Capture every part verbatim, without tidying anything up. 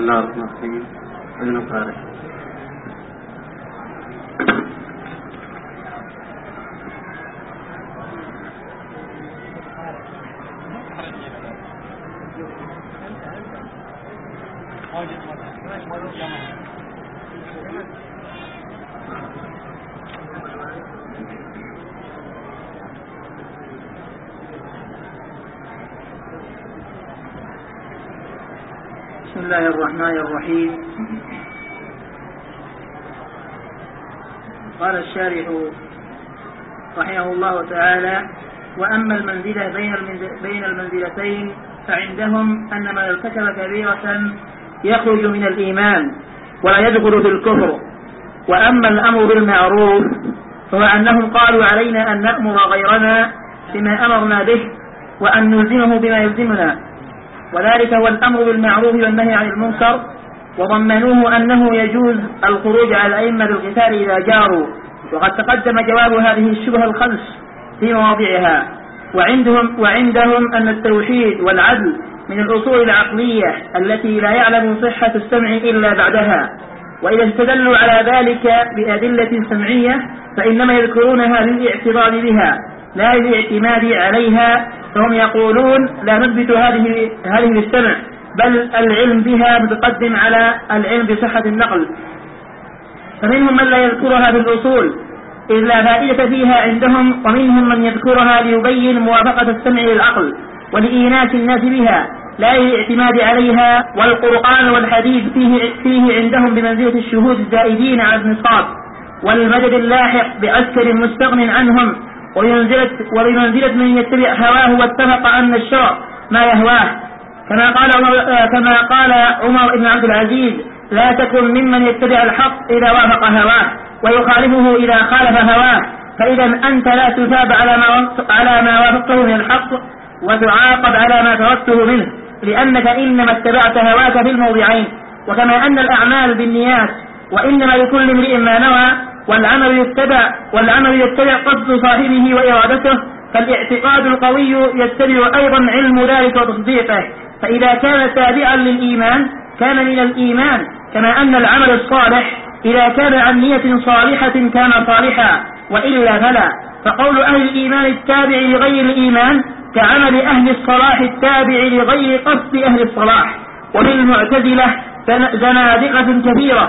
الله الرحمن الرحيم. ابن قارئ. بسم الله الرحمن الرحيم. قال الشارح رحمه الله تعالى: وأما المنزلة بين المنزلتين فعندهم أن من ارتكب كبيرة يخرج من الإيمان ولا يدخل في الكفر. وأما الأمر بالمعروف فهو أنهم قالوا علينا أن نأمر غيرنا بما أمرنا به وأن نلزمه بما يلزمنا، وذلك هو الأمر بالمعروف والنهي عن المنكر، وضمنوه أنه يجوز الخروج على الأئمة بالقتال إذا جاروا. وقد تقدم جواب هذه الشبهة الخمس في مواضعها. وعندهم, وعندهم أن التوحيد والعدل من الأصول العقلية التي لا يعلم صحة السمع إلا بعدها، وإذا استدلوا على ذلك بأدلة سمعية فإنما يذكرونها للاعتراض بها لا للاعتماد عليها، فهم يقولون لا نثبت هذه هذه بالسمع، بل العلم بها متقدم على العلم بصحة النقل. فمنهم من لا يذكرها في الأصول إذ لا فائدة فيها عندهم، ومنهم من يذكرها ليبين موافقة السمع للعقل ولإيناس الناس بها لا للاعتماد عليها. والقرآن والحديث فيه, فيه عندهم بمنزلة الشهود الزائدين على النصاب والمدد اللاحق بعسكر مستغن عنهم، وبمنزلة من يتبع هواه واتفق أن الشرع ما يهواه، كما قال كما قال عمر بن عبد العزيز: لا تكن ممن يتبع الحق إذا وافق هواه ويخالفه إذا خالف هواه، فإذا أنت لا تثاب على ما على ما وافقته من الحق وتعاقب على ما تركته منه، لأنك إنما اتبعت هواك في الموضعين. وكما أن الأعمال بالنيات وإنما لكل امرئ ما نوى، والعمل يتبع والعمل يتبع قصد صاحبه وإرادته، فالاعتقاد القوي يتبع أيضا علم ذلك وتصديقه، فإذا كان تابعا للإيمان كان من الإيمان، كما أن العمل الصالح إذا كان عن نية صالحة كان صالحا، وإلا فلا. فقول أهل الإيمان التابع لغير الإيمان كعمل أهل الصلاح التابع لغير قصد أهل الصلاح. وللمعتزلة زنادقة كثيرة،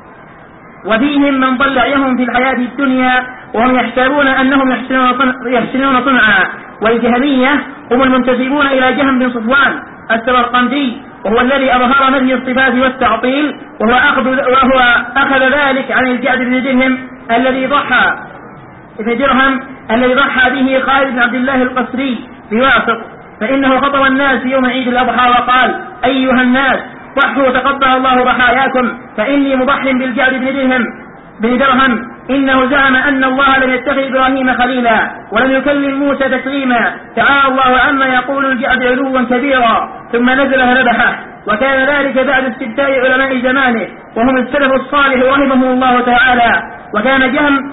وفيهم من ضل عيهم في الحياة الدنيا وهم يحسبون أنهم يحسنون صنعا. والجهمية هم المنتسبون إلى جهم بن صفوان السمرقندي، وهو الذي أظهر نفي الصفات والتعطيل، وهو أخذ, وهو أخذ ذلك عن الجعد بن درهم الذي ضحى بن درهم الذي ضحى به خالد بن عبد الله القسري بواسط، فإنه خطب الناس يوم عيد الأضحى وقال: أيها الناس ضحوا تقبل الله ضحاياكم، فإني مضح بالجعد بن درهم بن درهم إنه زعم أن الله لم يتخذ إبراهيم خليلا ولم يكلم موسى تكليما، تعالى الله عما يقول الجعد علوا كبيرا، ثم نزل فنبحه. وكان ذلك بعد استبداء علماء زمانه وهم السلف الصالح رحمهم الله تعالى. وكان جهم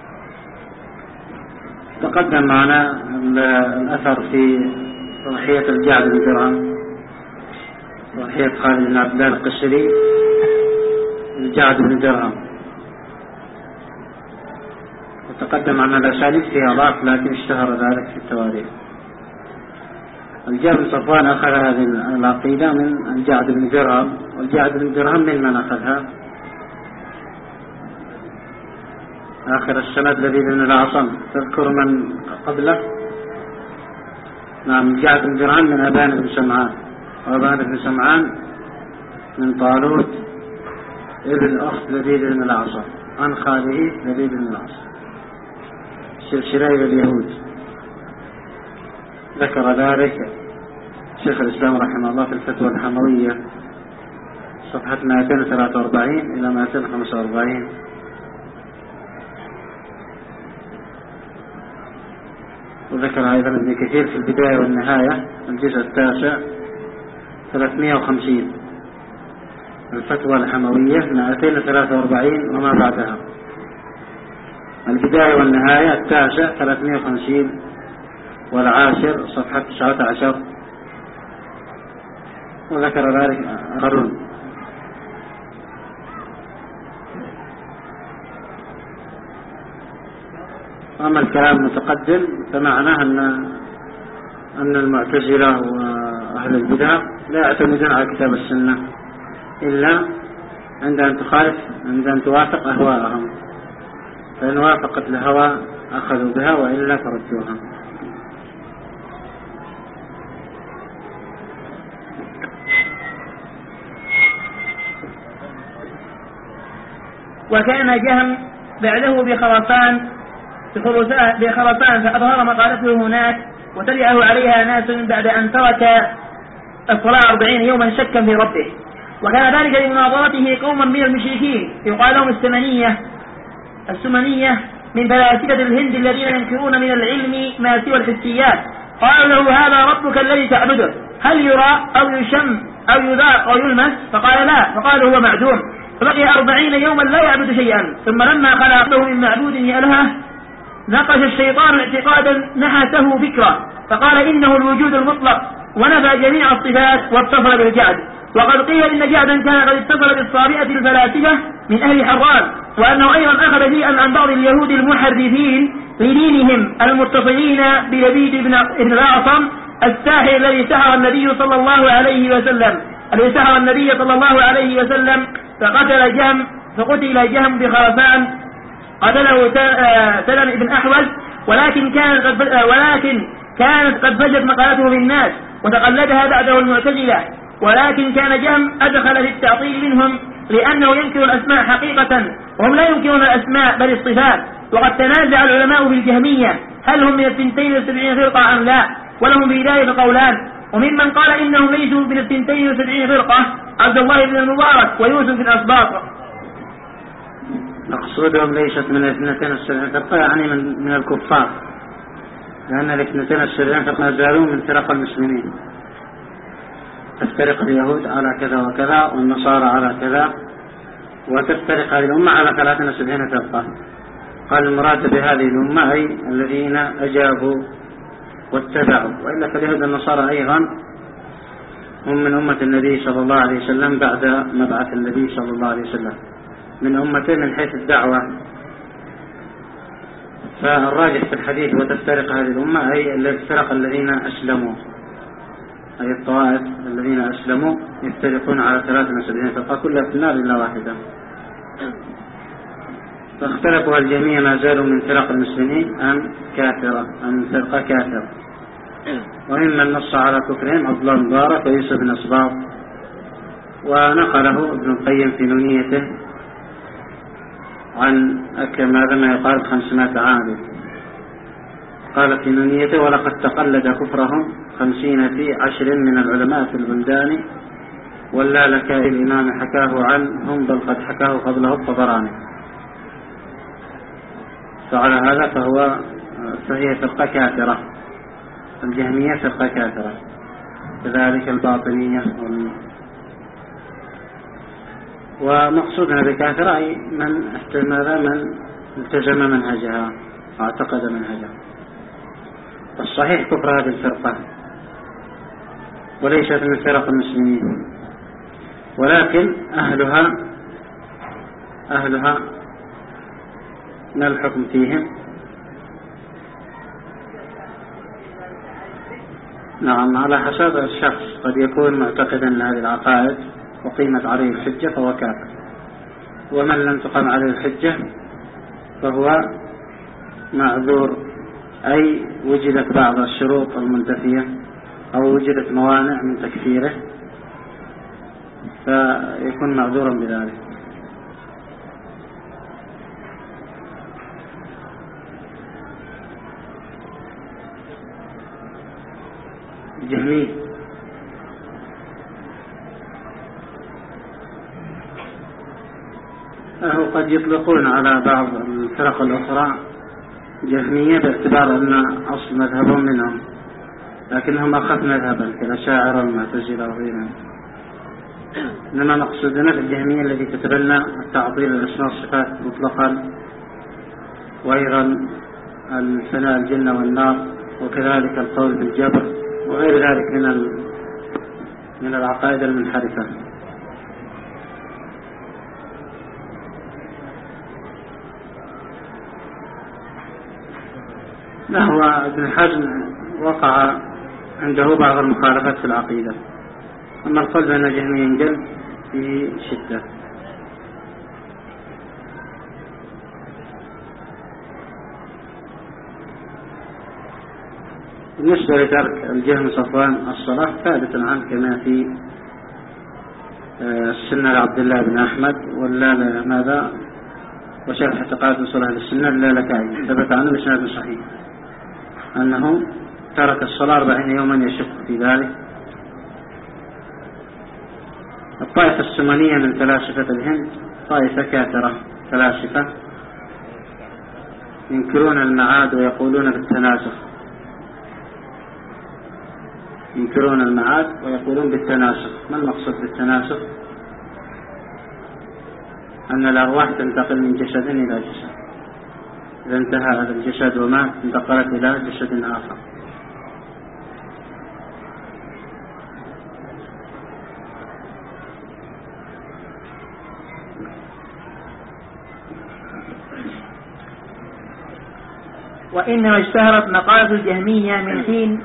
تقدم معنا الأثر في ضحية الجعد بن درهم، ضحية خالد بن عبد الله القسري الجعد بن درهم، وتقدم معنا الأساليب فيها ضعف لكن اشتهر ذلك في التواريخ. الجعد بن صفوان أخذ هذه العقيدة من الجعد بن درهم، والجعد بن درهم من من أخذها؟ آخر السند لبيد بن الأعصم، تذكر من قبله؟ نعم، الجعد بن درهم من أبان بن سمعان، وأبان بن سمعان من طالوت ابن أخت لبيد بن الأعصم عن خاله لبيد بن الأعصم، سلسلة اليهود. ذكر ذلك شيخ الإسلام رحمه الله في الفتوى الحموية صفحة مئتين وثلاثة وأربعين إلى مئتين وخمسة وأربعين. وذكر أيضا ابن كثير في البداية والنهاية الجزء التاسع ثلاثمئة وخمسين، الفتوى الحموية مئتين وثلاثة وأربعين وما بعدها، البداية والنهاية التاسع ثلاثمئة وخمسين، والعاشر صفحة تسعة عشر. وذكر ذلك آخرون أما الكلام المتقدم فمعناه أن أن المعتزلة وأهل البدع لا يعتمدون على كتاب السنة إلا عند أن تخالف عند أن توافق أهواءهم، فإن وافقت الهوى أخذوا بها وإلا تردوها. وكان جهم بعده بخراسان بخراسان فأظهر مقالته هناك وتبعه عليها ناس بعد أن ترك الصلاة أربعين يوما شكا في ربه. وكان ذلك لمناظرته قوما من المشركين يقال لهم السمنية السمنية من فلاسفة الهند الذين ينكرون من العلم ما سوى الحسيات. قالوا له هذا ربك الذي تعبده هل يرى أو يشم أو يذاق أو يلمس؟ فقال لا، فقال هو معدوم. فبقي أربعين يوما لا يعبد شيئا، ثم لما خلى عبده من معبود يألهه نقش الشيطان اعتقادا نحته فكرة فقال إنه الوجود المطلق ونفى جميع الصفات واتصل بالجعد. وقد قيل إن جعدا كان قد اتصل بالصابئة الفلاسفة من أهل حران، وأنه أيضا أخذ شيئا عن بعض اليهود المحرفين لدينهم المتصلين بلبيد بن الأعصم الساحر الذي سحر النبي صلى الله عليه وسلم الذي سحر النبي صلى الله عليه وسلم فقتل جهم فقتل جهم بخراسان قتله سلم بن أحوز. ولكن كانت قد ولكن كانت قد فجت مقالته بالناس وتقلدها بعده المعتزلة. ولكن كان جهم أدخل في التعطيل منهم لأنه ينكر الأسماء حقيقة وهم لا ينكرون الأسماء بل الصفات. وقد تنازع العلماء بالجهمية هل هم من الثنتين والسبعين فرقة أم لا، ولهم في ذلك قولان. وممن قال إنهم ليسوا من الثنتين والسبعين فرقة عبد الله بن المبارك ويوسف بن أسباط. مقصودهم ليست من الاثنتين والسبعين فرقة يعني من, من الكفار، لأن الاثنتين والسبعين فرقة زالوا من فرق المسلمين. تفترق اليهود على كذا وكذا والنصارى على كذا، وتفترق هذه الأمة على ثلاثين وسبعين فرقة. قال المراد بهذه الأمة أي الذين أجابوا واتبعوا، وإلا فاليهود والنصارى أيضا هم من أمة النبي صلى الله عليه وسلم بعد مبعث النبي صلى الله عليه وسلم، من أمته من حيث الدعوة. فالراجح في الحديث وتفترق هذه الأمة أي الفرق الذين أسلموا، أي الطوائف الذين أسلموا يفترقون على ثلاثين وسبعين فرقة كلها في النار إلا واحدة. فاختلفوا الجميع ما زالوا من فرق المسلمين أم كافرة أم فرقة كافرة. وممن نص على كفرهم عبد الله مبارك ويوسف بن أسباط، ونقله ابن القيم في نونيته عن ماذا ما يقارب خمسمائة عام. قال في نونيته ولقد تقلد كفرهم خمسين في عشر من العلماء في البلدان ولا لك الإمام حكاه عنهم بل قد حكاه قبله الطبراني. فعلى هذا فهو فهي فرقة كافرة، الجهمية فرقة كافرة، كذلك الباطنية. ومقصودنا بكافرة أي من احتمل من التزم منهجها واعتقد منهجها. الصحيح كفر هذه الفرقة وليست من فرق المسلمين، ولكن أهلها أهلها ما الحكم فيهم؟ نعم على حسب الشخص، قد يكون معتقدا لهذه العقائد وقيمت عليه الحجة فهو كافر، ومن لم تقم عليه الحجة فهو معذور، أي وجدت بعض الشروط المنتفية أو وجدت موانع من تكفيره فيكون معذورا بذلك. جهمي أهو قد يطلقون على بعض الفرق الأخرى جهمية باعتبار أن أصل مذهبهم منهم، لكنهم أخف مذهبا كالأشاعرة والمعتزلة وغيرهم. إنما مقصودنا في الجهمية التي تتبنى التعطيل الأسماء والصفات مطلقا، وأيضا الفناء الجنة والنار، وكذلك القول بالجبر وغير ذلك من من العقائد المنحرفة. لا، هو ابن حزم وقع عنده بعض المخالفات في العقيدة، أما القول بأن الجهمية ينجل في شدة. بالنسبة لترك الجهم صفوان الصلاة ثابت عنه كما في السنة لعبد الله بن أحمد، ولا ماذا وشرح اعتقاد وصول أهل السنة لا لكائن، ثبت عنه بسند صحيح أنه ترك الصلاة أربعين يوما يشك في ذلك. الطائفة السمنية من فلاسفة الهند طائفة كافرة فلاسفة ينكرون المعاد ويقولون بالتناسخ، ينكرون المعاد ويقولون بالتناسخ. ما المقصود بالتناسخ؟ أن الأرواح تنتقل من جسد إلى جسد، إذا انتهى هذا الجسد ومات انتقلت إلى جسد آخر. وإنما اشتهرت مقالة الجهمية من حين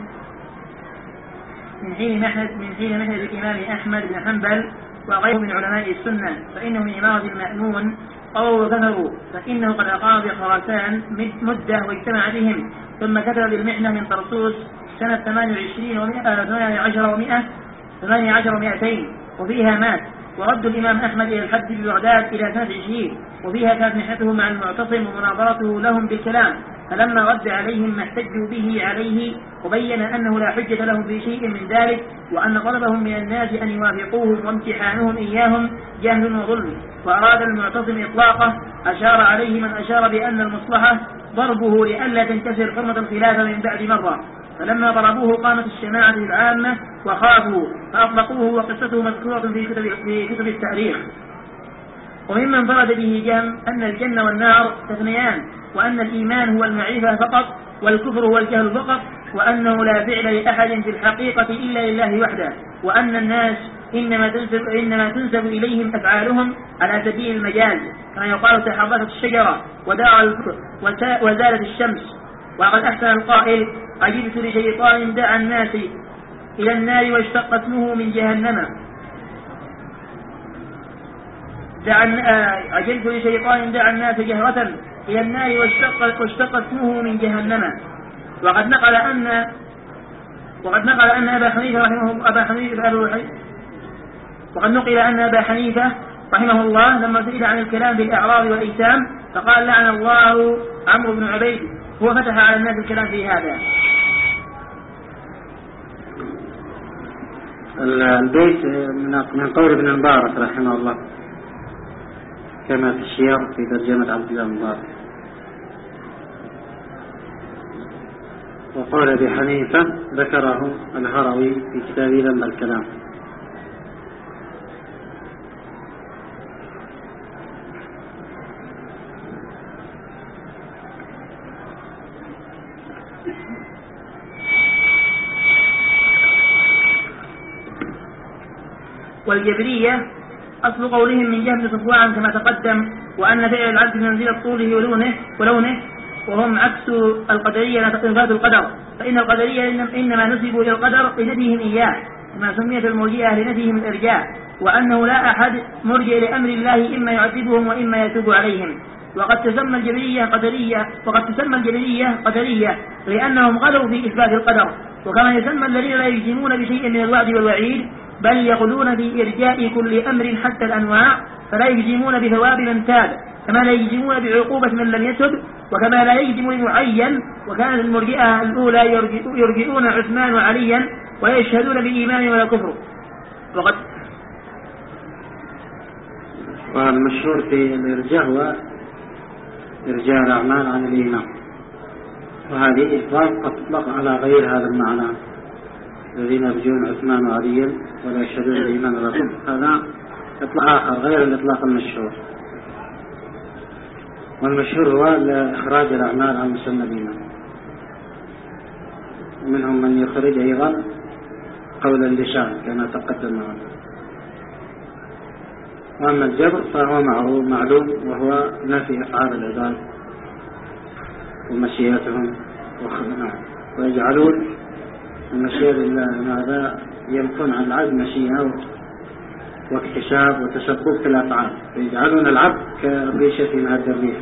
من حين محنة من حين محنة الإمام أحمد بن حنبل وغيره من علماء السنة، فإنه من إمارة المأمون أو كفروا، فإنه قد أقام بخراسان مدة واجتمع بهم، ثم كتب بالمحنة من طرطوس سنة ثمانية وعشرين وثمانية عشر ومئة ثمانية عشر ومئتين، وفيها مات. ورد الإمام أحمد إلى الحد ببغداد إلى سنة عشرين، وفيها كانت محنته مع المعتصم ومناظرته لهم بالكلام، فلما رد عليهم ما احتجوا به عليه وبين أنه لا حجة لهم في شيء من ذلك، وأن طلبهم من الناس أن يوافقوهم وامتحانهم إياهم جهل وظلم، وأراد المعتصم إطلاقه أشار عليه من أشار بأن المصلحة ضربه لئلا تنكسر حرمة الخلافة من بعد مرة، فلما ضربوه قامت الشماعة العامة وخافوا فأطلقوه، وقصته مذكورة في كتب, في كتب التاريخ. وممن فرد به جهم أن الجنة والنار تثنيان، وأن الإيمان هو المعرفة فقط والكفر هو الجهل فقط، وأنه لا فعل لأحد في الحقيقة إلا لله وحده، وأن الناس إنما تنسب, إنما تنسب إليهم أفعالهم على سبيل المجاز، كما يقال تحركت الشجرة ودار الكفر وزالت الشمس. وقد أحسن القائل: عجبت لشيطان دعا الناس إلى النار واشتق اسمه من جهنم عجبت لشيطان دعا الناس جهرة إلى النار واشتق, واشتق اسمه من جهنم. وقد نقل أن وقد نقل أن أبا حنيفة رحمه أبا حنيفة أبو حنيفة وقد نقل أن أبا حنيفة رحمه الله لما سئل عن الكلام بالأعراض والأيتام فقال: لعن الله عمرو بن عبيد، هو فتح على الناس الكلام في هذا. البيت من قول ابن المبارك رحمه الله كما في السير في ترجمة عبد الله المبارك. وقال أبي حنيفة ذكره الهروي في كتابه ذم الكلام. والجبرية أصل قولهم من جهة صفوان كما تقدم، وأن فعل العبد منزلة طوله ولونه ولونه وهم عكس القدرية نفاذ القدر، فإن القدرية إنما نسبوا إلى القدر لنفيهم إياه، كما سميت المرجئة لنفيهم الإرجاء، وأنه لا أحد مرجئ لأمر الله إما يعذبهم وإما يتوب عليهم. وقد تسمى الجبرية قدرية وقد تسمى الجبرية قدرية لأنهم غلوا في إثبات القدر، وكما يسمى الذين لا يجزمون بشيء من الوعد والوعيد بل يقولون بإرجاء كل أمر حتى الأنواع، فلا يجزمون بثواب من تاب، كما لا يجزمون بعقوبة من لم يتب، وكما لا يجزم المعين. وكانت المرجئة الأولى يرجئون عثمان وعليا ويشهدون بالإيمان ولا كفر. وقد والمشهور في الإرجاء هو إرجاء الأعمال عن الإيمان، وهذه إطلاق قد تطلق على غير هذا المعنى، الذين يرجون عثمان وعليا ولا يشهدون بالإيمان ولا كفر، هذا إطلاق آخر غير الإطلاق المشهور. والمشهور هو إخراج الأعمال عن مسمى الإيمان، ومنهم من يخرج أيضا قول اللسان كما تقدم معنا. وأما الجبر فهو معلوم وهو نفي أفعال العباد ومشيئتهم ويجعلون المشيئة لله هذا ينفون عن العبد مشيئة واكتشاف وتسبب في الأفعال، يجعلون العبد كريشة من هذا الريح.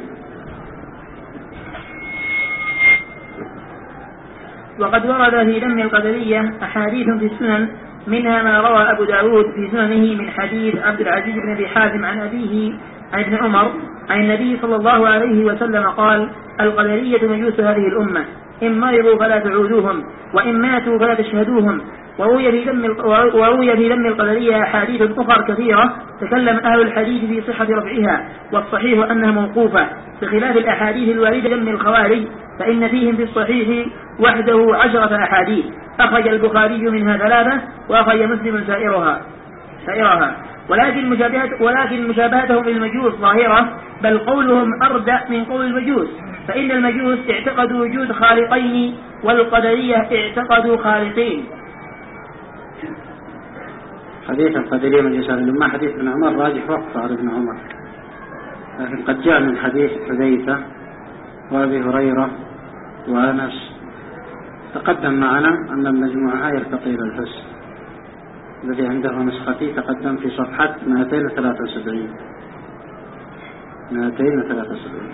وقد ورد في ذم القدرية أحاديث في السنن، منها ما روى أبو داود في سننه من حديث عبد العزيز بن أبي حازم عن أبيه عن ابن عمر عن النبي صلى الله عليه وسلم قال: القدرية مجوس هذه الأمة، إن مرضوا فلا تعودوهم، وإن ماتوا فلا تشهدوهم. وروي في ذم وروي في ذم القدرية أحاديث أخرى كثيرة تكلم أهل الحديث في صحة رفعها، والصحيح أنها موقوفة، بخلاف الأحاديث الواردة ذم الخوارج، فإن فيهم في الصحيح وحده عشرة أحاديث، أخرج البخاري منها ثلاثة، وأخرج مسلم سائرها سائرها ولكن مشابهة ولكن مشابهتهم للمجوس ظاهرة، بل قولهم أردأ من قول المجوس، فإن المجوس اعتقدوا وجود خالقين، والقدرية اعتقدوا خالقين. حديث القدرية مجوس هذه الأمة حديث ابن عمر راجح وقف على ابن عمر، لكن قد جاء من حديث حذيفة وأبي هريرة وأنس تقدم معنا أن المجموعة يرتقي إلى الحسن، الذي عنده نسختي تقدم في صفحة مئتين وثلاثة وسبعين مئتين وثلاثة وسبعين.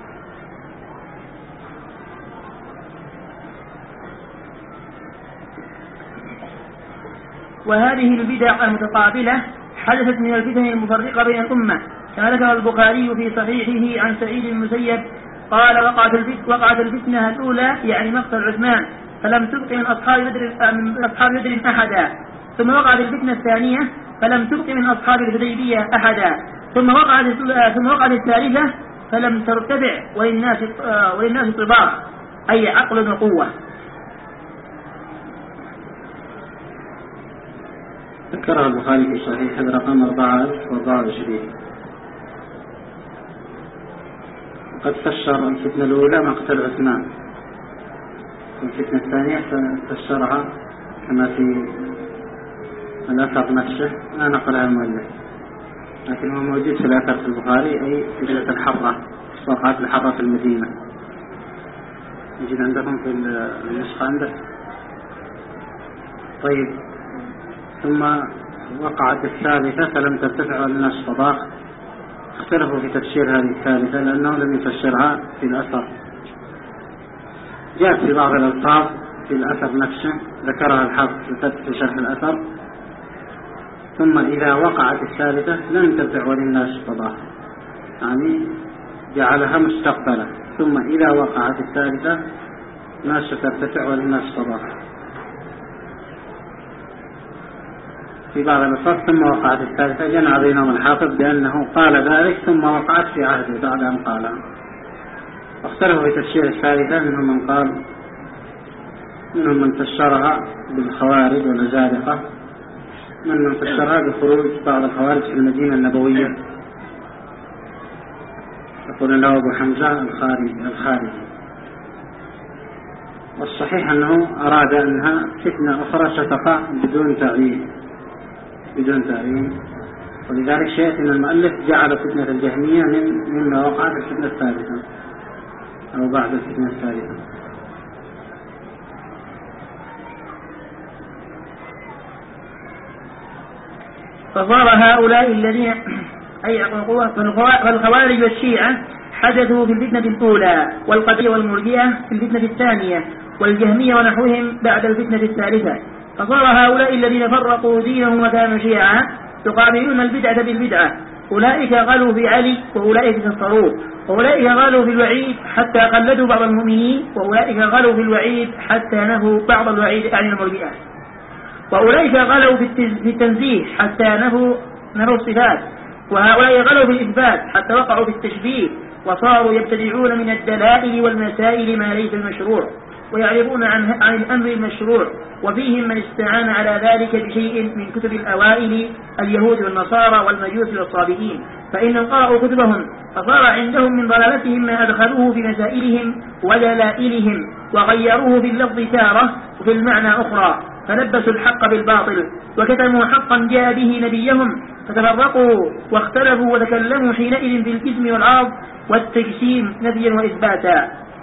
وهذه البدع المتقابلة حدثت من الفتن المفرقة بين الأمة، كما ذكر البخاري في صحيحه عن سعيد المسيب قال: وقعت وقعت الفتنة الأولى يعني مقتل عثمان، فلم تبق من أصحاب بدر من أصحاب بدر أحدا، ثم وقعت الفتنة الثانية فلم تبق من أصحاب الحديبية أحدا، ثم وقعت ثم وقعت الثالثة فلم ترتفع وللناس وللناس طباع، أي عقل وقوة. ذكرها البخاري في صحيح رقم أربعة آلاف وأربعة وعشرين. قد فسر الفتنة الأولى مقتل عثمان، والفتنة الثانية فسرها كما في الأثر نفسه لا نقلها المؤلف، لكن هو موجود في الأثر في البخاري، أي فتنة الحرة، وقعت الحرة في المدينة. يجد عندكم في النسخة عندك؟ طيب. ثم وقعت الثالثة فلم ترتفع الناس طباخ. اختلفوا في تفسير هذه الثالثة لأنه لم يفسرها في الأثر. جاءت في بعض الألفاظ في الأثر نفسه ذكرها الحافظ في شرح الأثر: ثم إذا وقعت الثالثة لم ترتفع وللناس طباخ، يعني جعلها مستقبلة، ثم إذا وقعت الثالثة الناس ترتفع وللناس طباخ. في بعض الألفاظ ثم وقعت الثالثة جمع بينهم الحافظ بأنه قال ذلك ثم وقعت في عهده بعد أن قالها. واختلفوا في تفسير الثالثة، منهم من قال منهم من فسرها بالخوارج والزارقة، من من فسرها بخروج بعض الخوارج في المدينة النبوية، يقول له أبو حمزة الخارجي الخارجي والصحيح أنه أراد أنها فتنة أخرى ستقع بدون تعيين بدون تعيين ولذلك شيء أن المؤلف جعل فتنة الجهمية من مما وقعت الفتنة الثالثة أو بعد الفتنة الثالثة. فصار هؤلاء الذين أي فالخوارج والشيعة حدثوا في الفتنة الأولى، والقدرية والمرجئة في الفتنة الثانية، والجهمية ونحوهم بعد الفتنة الثالثة. فصار هؤلاء الذين فرقوا دينهم وكانوا شيعا يقابلون البدعة بالبدعة، أولئك غلوا في علي وأولئك كفروه، وأولئك غلوا في الوعيد حتى قلدوا بعض المؤمنين، وأولئك غلوا في الوعيد حتى نهوا بعض الوعيد عن المرجئة، وأولئك غلوا في التنزيه حتى نهوا نهوا الصفات، وهؤلاء غلوا في الإثبات حتى وقعوا في التشبيه، وصاروا يبتدعون من الدلائل والمسائل ما ليس المشروع، ويعرضون عن عن الأمر المشروع، وفيهم من استعان على ذلك بشيء من كتب الأوائل اليهود والنصارى والمجوس والصابئين، فإن قرأوا كتبهم فصار عندهم من ضلالتهم ما أدخلوه في مسائلهم ودلائلهم، وغيروه في اللفظ تارة وفي المعنى أخرى، فلبسوا الحق بالباطل، وكتموا حقا جاء به نبيهم، فتفرقوا واختلفوا وتكلموا حينئذ في الجسم والعرض والتجسيم نفيا وإثباتا.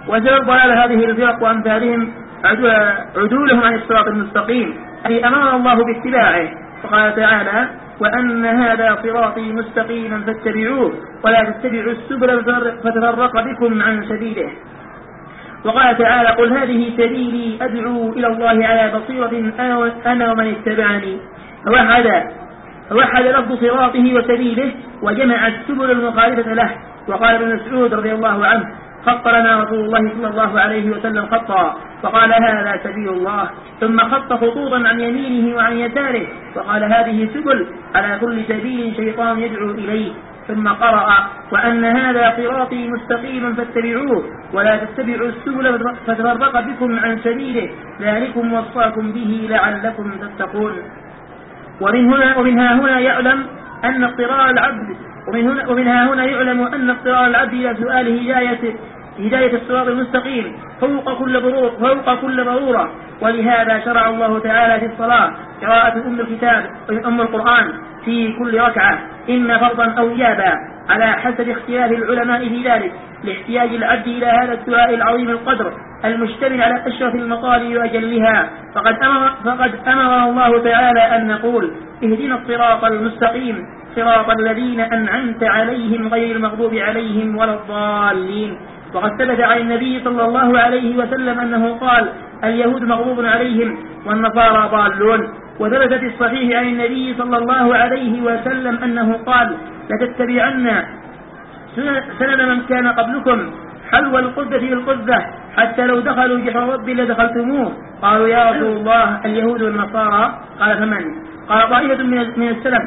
وسبب ضلال هذه الفرق وأمثالهم عدولهم عن الصراط المستقيم الذي أمر الله باتباعه. فقال تعالى: وأن هذا صراطي مستقيما فاتبعوه ولا تتبعوا السبل فتفرق بكم عن سبيله. وقال تعالى: قل هذه سبيلي أدعو إلى الله على بصيرة أنا ومن اتبعني. فوحد فوحد لفظ صراطه وسبيله وجمع السبل المخالفة له. وقال ابن مسعود رضي الله عنه: خط لنا رسول الله صلى الله عليه وسلم خطا وقال: هذا سبيل الله، ثم خط خطوطا عن يمينه وعن يساره وقال: هذه سبل، على كل سبيل شيطان يدعو إليه. ثم قرأ: وأن هذا صراطي مستقيما فاتبعوه ولا تتبعوا السبل فتفرق بكم عن سبيله، ذلكم وصاكم به لعلكم تتقون. ومن هنا ومنها هنا يعلم أن اضطرار العبد ومن هنا ومنها هنا يعلم أن اضطرار العبد إلى سؤال هداية هداية الصراط المستقيم فوق كل ضرورة فوق كل ضرورة. ولهذا شرع الله تعالى في الصلاة قراءة أم الكتاب أم القرآن في كل ركعة، إما فرضا أو إيابا، على حسب اختلاف العلماء في ذلك، لاحتياج العبد إلى هذا الدعاء العظيم القدر المشتمل على أشرف المطالب وأجلها. فقد أمر فقد أمر الله تعالى أن نقول: اهدنا الصراط المستقيم صراط الذين أنعمت عليهم غير المغضوب عليهم ولا الضالين. وقد ثبت عن النبي صلى الله عليه وسلم أنه قال: اليهود مغضوب عليهم والنصارى ضالون. وثبت في الصحيح عن النبي صلى الله عليه وسلم أنه قال: لتتبعن سنن من كان قبلكم حلو القذة بالقذة حتى لو دخلوا جحر رب لدخلتموه. قالوا: يا رسول الله اليهود والنصارى؟ قال: فمن؟ قال: طائفة من السلف.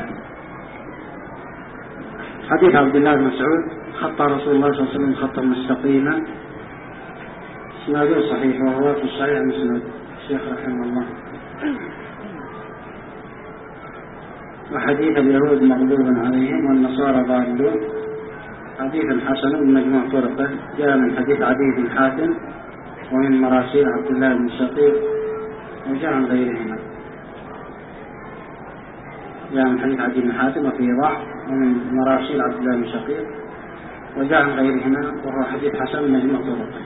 حديث عبد الله بن مسعود: خط رسول الله صلى الله عليه وسلم خطا مستقيما، اسناده صحيح وهو في الصحيح مسند الشيخ رحمه الله. وحديث اليهود مغضوب عليهم والنصارى ضالون حديث حسن من مجموع طرقه، جاء من حديث عدي بن حاتم ومن مراسيل عبد الله بن شقيق، وجاء عن غيرهما. جاء من حديث عدي بن حاتم وفيه ضعف، ومن مراسيل عبد الله بن شقيق، وجاء عن غيرهما، وهو حديث حسن من مجموع طرقه.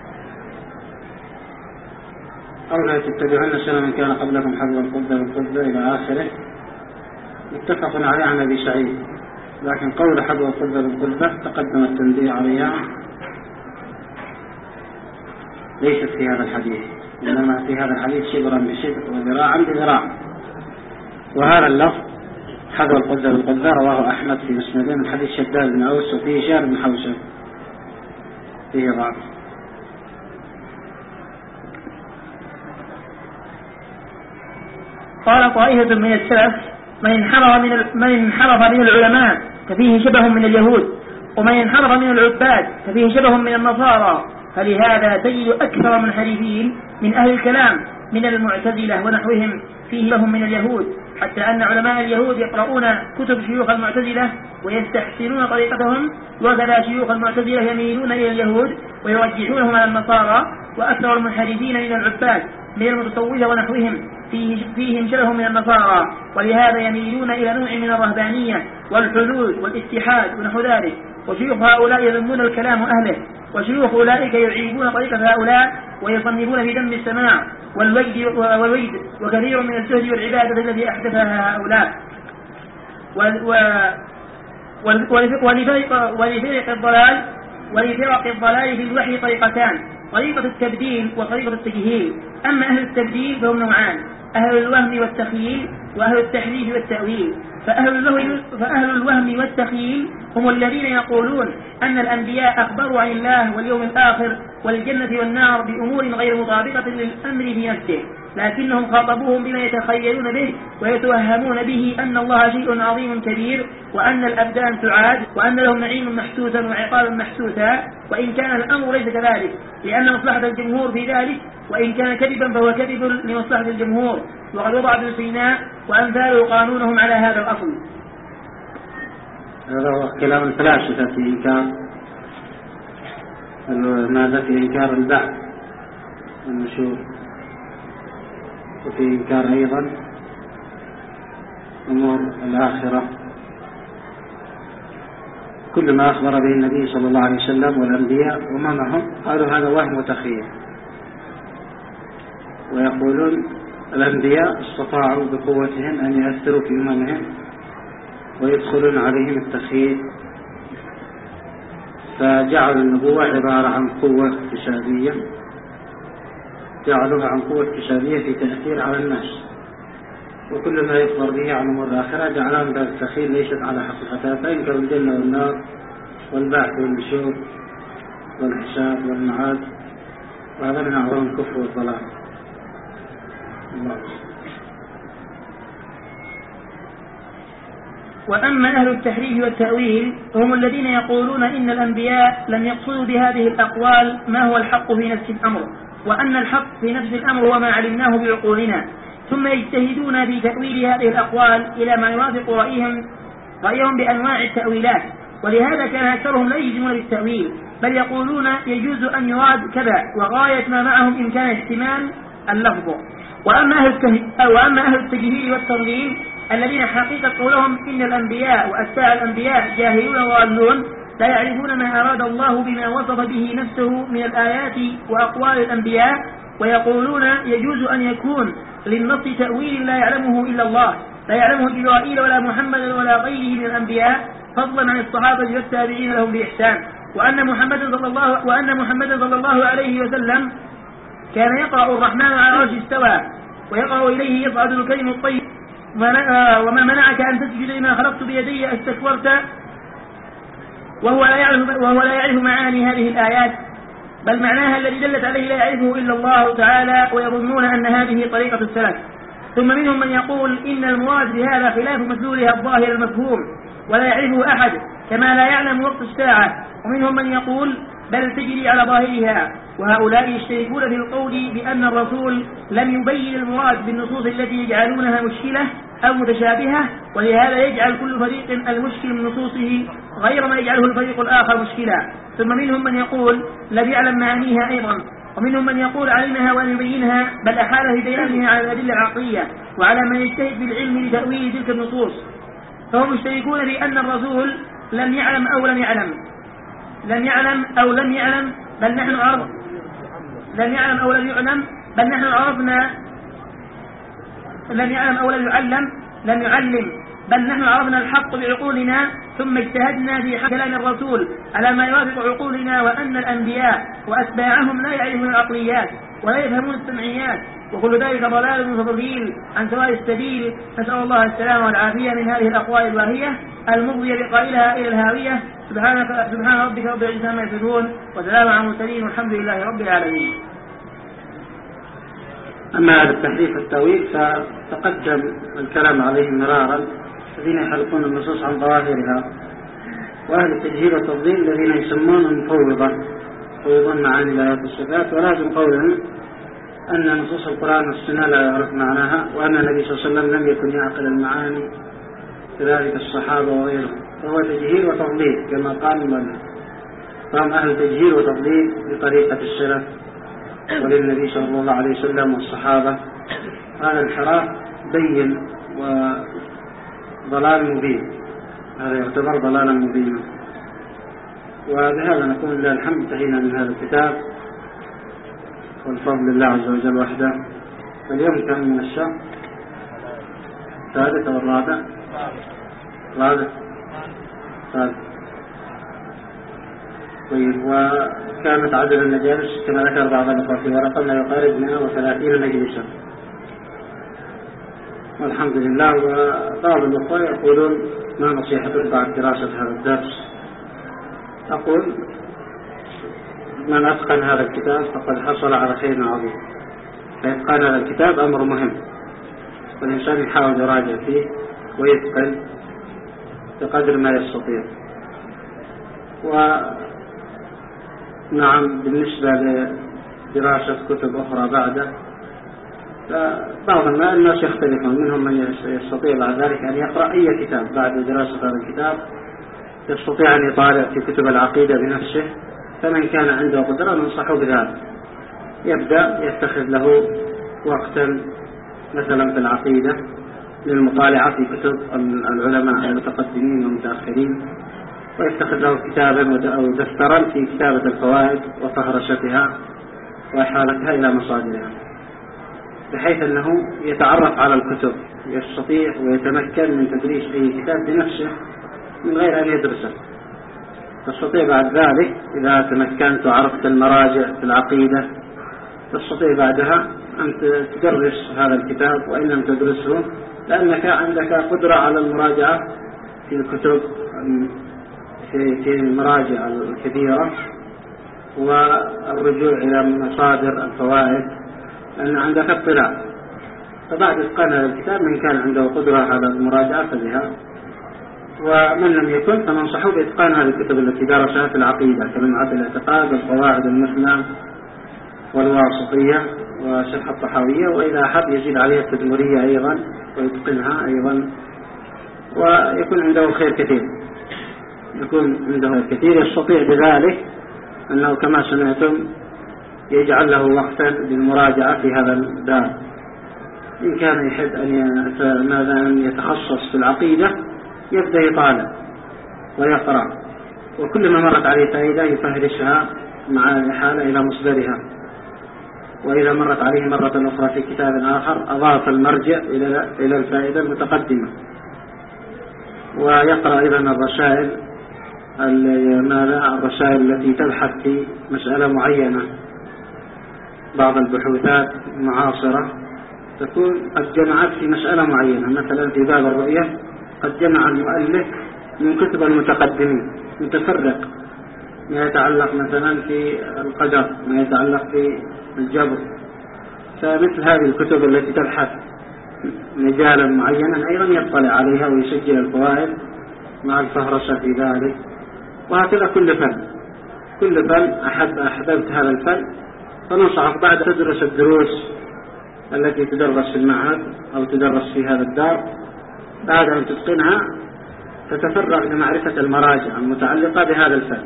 أو لا تتبعن سنن من كان قبلكم حذو القذة بالقذة إلى آخره، متفق عليه عن أبي سعيد. لكن قول حذو القذة بالقذة تقدم التنبيه عليها، ليست في هذا الحديث، إنما في هذا الحديث شبرا بشبر وذراعا بذراع. وهذا اللفظ حذو القذة بالقذة رواه أحمد في مسنده من حديث شداد بن أوس وفيه هشام بن حوشب فيه ضعف. قال طائفة من السلف: من انحرف من من انحرف من العلماء ففيه شبه من اليهود، ومن انحرف من العباد ففيه شبه من النصارى. فلهذا تجد أكثر منحرفين من أهل الكلام من المعتزلة ونحوهم فيه شبه من اليهود، حتى أن علماء اليهود يقرؤون كتب شيوخ المعتزلة ويستحسنون طريقتهم، وكذا شيوخ المعتزلة يميلون إلى اليهود ويرجحونهم على النصارى. وأكثر المنحرفين من العباد من المتصوفة ونحوهم فيه فيهم شبه من النصارى، ولهذا يميلون إلى نوع من الرهبانية والحلول والاتحاد ونحو ذلك. وشيوخ هؤلاء يذمون الكلام أهله، وشيوخ أولئك يعيبون طريقة هؤلاء ويصنفون في ذم السماع والوجد والوجد وكثير من الزهد والعبادة الذي أحدثها هؤلاء. ولفرق الضلال ولفرق الضلال في الوحي طريقتان: طريقة التبديل وطريقة التجهيل. أما أهل التبديل فهم نوعان: أهل الوهم والتخييل وأهل التحريف والتأويل. فأهل الوهم, فأهل الوهم والتخييل هم الذين يقولون أن الأنبياء أخبروا عن الله واليوم الآخر والجنة والنار بأمور غير مطابقة للأمر في نفسه، لكنهم خاطبوهم بما يتخيلون به ويتوهمون به أن الله شيء عظيم كبير، وأن الأبدان تعاد، وأن لهم نعيم محسوسا وعقاب محسوسا، وإن كان الأمر ليس كذلك لأن مصلحة الجمهور في ذلك، وإن كان كذبا فهو كذب لمصلحة الجمهور. وقد وضع ابن سينا وأمثاله قانونهم على هذا الأصل. هذا هو كلام الفلاسفة في إنكار ماذا في إنكار البعث والنشور، وفي إنكار أيضا أمور الآخرة كل ما أخبر به النبي صلى الله عليه وسلم والأنبياء وما معهم قالوا هذا وهم وتخيل، ويقولون الأنبياء استطاعوا بقوتهم أن يأثروا في أممهم ويدخلون عليهم التخيل، فجعلوا النبوة عبارة عن قوة اكتسابية، جعلوها عن قوة اكتسابية في تأثير على الناس، وكل ما يخبر به عن أمور الآخرة جعلهم ذات التخيل ليست على حقيقتها، فإنكر الجنة والنار والبعث والنشور والحساب والمعاد، وهذا من أعظم الكفر والضلال. الله. وأما أهل التحريف والتأويل هم الذين يقولون إن الأنبياء لم يقصدوا بهذه الأقوال ما هو الحق في نفس الأمر، وأن الحق في نفس الأمر وما علمناه بعقولنا، ثم يجتهدون في تأويل هذه الأقوال إلى ما يوافق رأيهم رأيهم بأنواع التأويلات، ولهذا كان أكثرهم لا يجزمون بالتأويل، بل يقولون يجوز أن يراد كذا، وغاية ما معهم إمكان احتمال اللفظ. وأما أهل التجهيل والتضليل الذين حقيقة قولهم إن الأنبياء وأتباع الأنبياء جاهلون وضالون لا يعرفون ما أراد الله بما وصف به نفسه من الآيات وأقوال الأنبياء، ويقولون يجوز أن يكون للنص تأويل لا يعلمه إلا الله، لا يعلمه جبرائيل ولا محمد ولا غيره من الأنبياء، فضلا عن الصحابة والتابعين لهم بإحسان، وأن محمد صلى الله وأن محمد صلى الله عليه وسلم كان يقرأ الرحمن على العرش استوى، ويقرأ إليه يصعد الكلم الطيب، وما منعك أن تسجد لما خلقت بيدي استكبرت، وهو لا يعرف وهو لا يعرف معاني هذه الآيات، بل معناها الذي دلت عليه لا يعرفه إلا الله تعالى، ويظنون أن هذه طريقة السلف. ثم منهم من يقول إن المراد بهذا خلاف مدلولها الظاهر المفهوم ولا يعرفه أحد، كما لا يعلم وقت الساعة. ومنهم من يقول بل تجري على ظاهرها، وهؤلاء يشتركون في القول بأن الرسول لم يبين المراد بالنصوص التي يجعلونها مشكلة أو متشابهة، ولهذا يجعل كل فريق المشكل من نصوصه غير ما يجعله الفريق الآخر مشكلة. ثم منهم من يقول لم يعلم معانيها أيضا، ومنهم من يقول علمها ولم يبينها، بل أحال في بيانها على الأدلة العقلية وعلى من يجتهد بالعلم لتأويل تلك النصوص. فهم مشتركون بأن الرسول لم يعلم أو لم يعلم لم يعلم أو لم يعلم بل نحن عرف لم يعلم أو لم يعلم بل نحن عرفنا لم يعلم أو لم يعلم لم يعلم بل نحن عرفنا الحق بعقولنا، ثم اجتهدنا في حق كلام الرسول على ما يوافق عقولنا، وأن الأنبياء وأتباعهم لا يعرفون العقليات ولا يفهمون السمعيات، وكل ذلك ضلال وتضليل عن سواء السبيل. نسأل الله السلامة والعافية من هذه الأقوال الواهية المضية بقائلها إلى الهاوية. سبحانك سبحان ربك رب العزة عما يصفون، وسلام على المرسلين، والحمد لله رب العالمين. أما هذا التحريف والتأويل فتقدم الكلام عليه مرارا، الذين يحلقون النصوص عن ظواهرها، وأهل التجهيل والتضليل الذين يسمون المفوضة، يفوضون معاني الآيات والصفات، ولازم قولهم أن نصوص القرآن والسنة لا يعرف معناها، وأن النبي صلى الله عليه وسلم لم يكن يعقل المعاني، كذلك الصحابة وغيرهم، فهو تجهيل وتضليل كما قال المؤلف. فهم أهل تجهيل وتضليل بطريقة السلف وللنبي صلى الله عليه وسلم والصحابة. هذا انحراف بين وضلال مبين، هذا يعتبر ضلالا مبينا. وبهذا نقول لله الحمد، انتهينا من هذا الكتاب، والفضل لله عز وجل وحده. اليوم كم من الشهر؟ الثالث أو الرابع؟ الرابع ثالث. طيب، وكانت عدد المجالس كما ذكر بعض الأخوة في ورقة ما يقارب مئة وثلاثين مجلسا، والحمد لله. وبعض الأخوة يقولون ما نصيحتك بعد دراسة هذا الدرس؟ أقول من أتقن هذا الكتاب فقد حصل على خير عظيم، فإتقان هذا الكتاب أمر مهم، والإنسان يحاول يراجع فيه ويتقن بقدر ما يستطيع. ونعم، بالنسبة لدراسة كتب أخرى بعده، بعض الناس يختلفون، منهم من يستطيع بعد ذلك أن يقرأ أي كتاب بعد دراسة هذا الكتاب، يستطيع أن يطالع في كتب العقيدة بنفسه. فمن كان عنده قدرة ننصحه بذلك، يبدأ يتخذ له وقتا مثلا في العقيدة للمطالعة في كتب العلماء المتقدمين والمتأخرين، ويتخذ له كتابا أو دفترا في كتابة الفوائد وفهرستها وإحالتها إلى مصادرها، بحيث أنه يتعرف على الكتب، يستطيع ويتمكن من تدريس أي كتاب بنفسه من غير أن يدرسه. تستطيع بعد ذلك إذا تمكنت وعرفت المراجع في العقيدة تستطيع بعدها أن تدرس هذا الكتاب، وإن لم تدرسه لأنك عندك قدرة على المراجعة في الكتب في المراجع الكبيرة والرجوع إلى مصادر الفوائد، لأن عندك اطلاع. فبعد إتقان هذا الكتاب من كان عنده قدرة على المراجعة فبها، ومن لم يكن فننصحه بإتقان هذه الكتب التي درسها في العقيدة كلمعات الاعتقاد والقواعد المثنى والواسطية وشرح الطحاوية، وإذا أحب يزيد عليها التدمرية أيضا ويتقنها أيضا، ويكون عنده خير كثير يكون عنده الكثير يستطيع بذلك أنه كما سمعتم يجعل له وقتا للمراجعة في هذا الباب. إن كان يحب أن يتخصص في العقيدة يبدأ يطالع ويقرأ، وكل ما مرت عليه فائدة يفهرسها مع الإحالة إلى مصدرها، وإذا مرت عليه مرة أخرى في كتاب آخر أضاف المرجع إلى الفائدة المتقدمة. ويقرأ أيضا الرسائل الرسائل التي تبحث في مسألة معينة. بعض البحوثات المعاصرة تكون قد جمعت في مسألة معينة، مثلا في باب الرؤية قد جمع المؤلف من كتب المتقدمين متفرق، ما يتعلق مثلا في القدر، ما يتعلق في الجبر. فمثل هذه الكتب التي تبحث مجالا معينا أيضا يطلع عليها ويسجل الفوائد مع الفهرسة في ذلك. وهكذا كل فن كل فن أحب أحببت هذا الفن فننصحك بعد تدرس الدروس التي تدرس في المعهد أو تدرس في هذا الدار، بعد أن تتقنها تتفرغ لمعرفة المراجع المتعلقة بهذا الفن،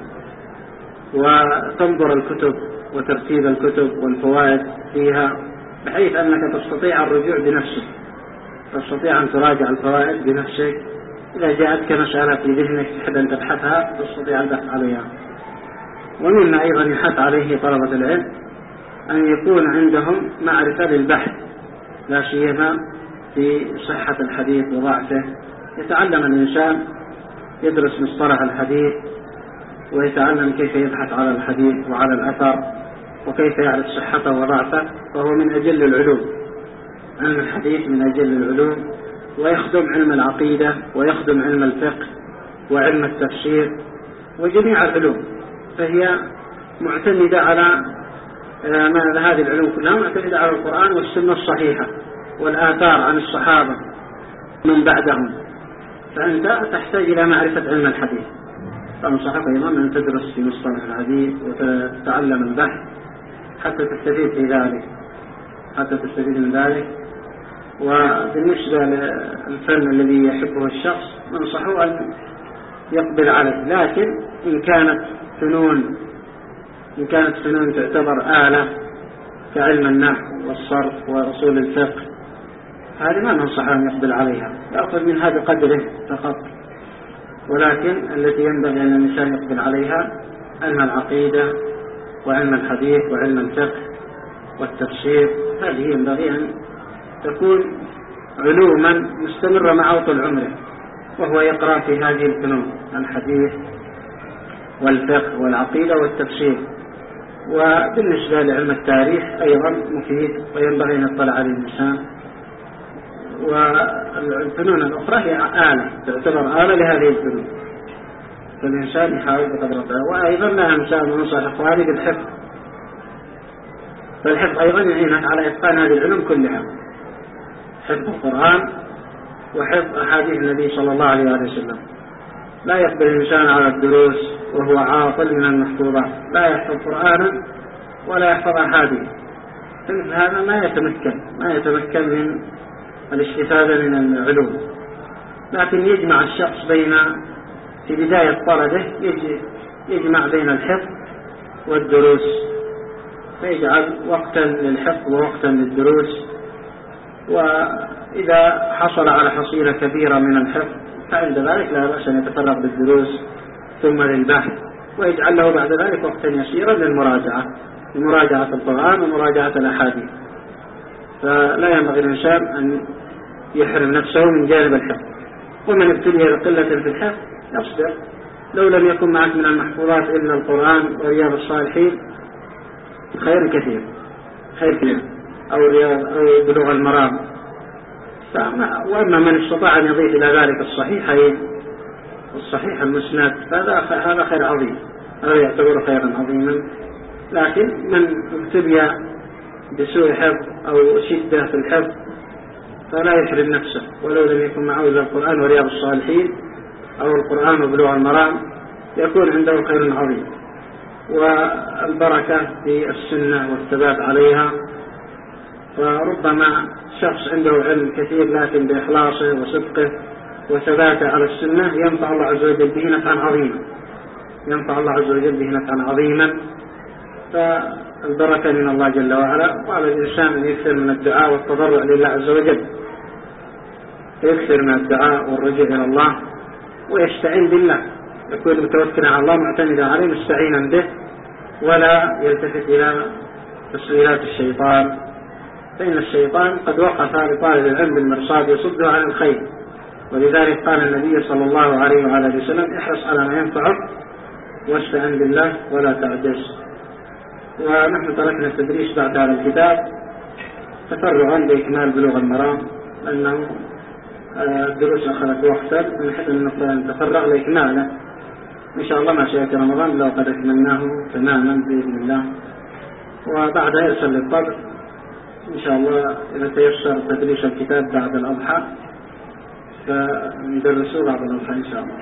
وتنظر الكتب وترتيب الكتب والفوائد فيها، بحيث أنك تستطيع الرجوع بنفسك، تستطيع أن تراجع الفوائد بنفسك. إذا جاءتك مسألة في ذهنك تحب أن تبحثها تستطيع البحث عليها. ومما أيضا يحث عليه طلبة العلم أن يكون عندهم معرفة للبحث، لا سيما في صحة الحديث وضعفه. يتعلم الإنسان يدرس مصطلح الحديث ويتعلم كيف يبحث على الحديث وعلى الأثر وكيف يعرف صحته وضعفه، وهو من أجل العلوم. علم الحديث من أجل العلوم، ويخدم علم العقيدة ويخدم علم الفقه وعلم التفسير وجميع العلوم، فهي معتمدة على هذه العلوم كلها معتمدة على القرآن والسنة الصحيحة والآثار عن الصحابة من بعدهم. فأنت تحتاج إلى معرفة علم الحديث، فأنصحك أيضا أن تدرس في مصطلح الحديث وتتعلم البحث حتى تستفيد في ذلك حتى تستفيد من ذلك. وبالنسبة للفن الذي يحبه الشخص ننصحه أن يقبل عليه، لكن إن كانت فنون إن كانت فنون تعتبر آلة كعلم النحو والصرف وأصول الفقه، هذه ما ننصحه أن يقبل عليها، يأخذ منها بقدره فقط. ولكن التي ينبغي أن الإنسان يقبل عليها علم العقيدة وعلم الحديث وعلم الفقه والتفسير، هذه ينبغي أن تكون علوما مستمرة معه طول عمره، وهو يقرأ في هذه الفنون الحديث والفقه والعقيدة والتفسير. وبالنسبة لعلم التاريخ أيضا مفيد وينبغي أن يطلع عليه الإنسان. والفنون الأخرى هي آلة تعتبر آلة لهذه الفنون، فالإنسان يحاول بقدر الله. وأيضا لا إنسان ونصح إخواني بالحفظ، فالحفظ أيضا يعينك على إتقان هذه العلوم كلها، حفظ القرآن وحفظ أحاديث النبي صلى الله عليه وسلم. لا يقبل الإنسان على الدروس وهو عاطل من المحفوظات، لا يحفظ قرآنا ولا يحفظ أحاديث، فمثل هذا ما يتمكن ما يتمكن من الاستفادة من العلوم. لكن يجمع الشخص بين في بداية طلبه يجمع بين الحفظ والدروس، فيجعل وقتا للحفظ ووقتا للدروس. وإذا حصل على حصيلة كبيرة من الحفظ فعند ذلك لا بأس أن يتفرغ بالدروس ثم للبحث، ويجعل له بعد ذلك وقتا يسيرا للمراجعة لمراجعة القرآن ومراجعة الأحاديث. فلا ينبغي الإنسان أن يحرم نفسه من جانب الحفظ. ومن ابتلي بقلة في الحفظ يصبر، لو لم يكن معك من المحفوظات إلا القرآن ورياض الصالحين خير كثير خير كثير أو رياض أو بلوغ المرام. وأما من استطاع أن يضيف إلى ذلك الصحيحين الصحيح المسند فهذا هذا خير عظيم، هذا يعتبر خيرا عظيما. لكن من ابتلي بسوء حفظ أو شدة في الحفظ فلا يحرم نفسه، ولو لم يكن معه إلا القرآن ورياض الصالحين أو القرآن وبلوغ المرام يكون عنده خير عظيم. والبركة في السنة والثبات عليها. فربما شخص عنده علم كثير لكن بإخلاصه وصدقه وثباته على السنة ينفع الله عز وجل به نفعا عظيما ينفع الله عز وجل به نفعا عظيما فالبركة من الله جل وعلا. وعلى الإنسان أن يكثر من الدعاء والتضرع لله عز وجل، يكثر من الدعاء والرجوع إلى الله ويستعين بالله، يكون متوكلا على الله معتمدا عليه مستعينا به، ولا يلتفت إلى تسويلات الشيطان، فإن الشيطان قد وقف لطالب العلم بالمرصاد يصده عن الخير. ولذلك قال النبي صلى الله عليه وعلى وسلم: احرص على ما ينفعك واستعن بالله ولا تعجز. ونحن تركنا التدريس بعد هذا الكتاب تفرغا بإكمال بلوغ المرام، لأنه الدروس أخذت وقتا ونحن نتفرغ لإكماله إن شاء الله مع شهر رمضان لو قد أكملناه تماما بإذن الله. وبعدها يرسل للطبع إن شاء الله إذا تيسر تدريس الكتاب بعد الأضحى فندرسه بعد الأضحى إن شاء الله.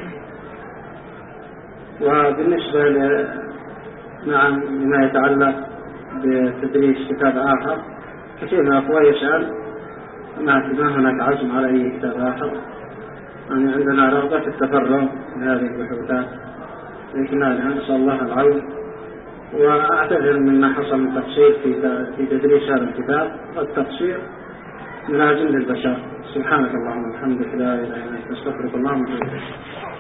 وبالنسبة نعم لما يتعلق بتدريس كتاب آخر، كثير من الأخوة يسأل ما هناك عزم على أي كتاب آخر، يعني عندنا رغبة في التفرغ لهذه البحوثات لإكمالها نسأل الله العون. وأعتذر مما حصل من تقصير في تدريس هذا الكتاب، والتقصير ملازم للبشر. سبحانك اللهم وبحمدك لا إله إلا أنت أستغفرك اللهم وأتوب إليك.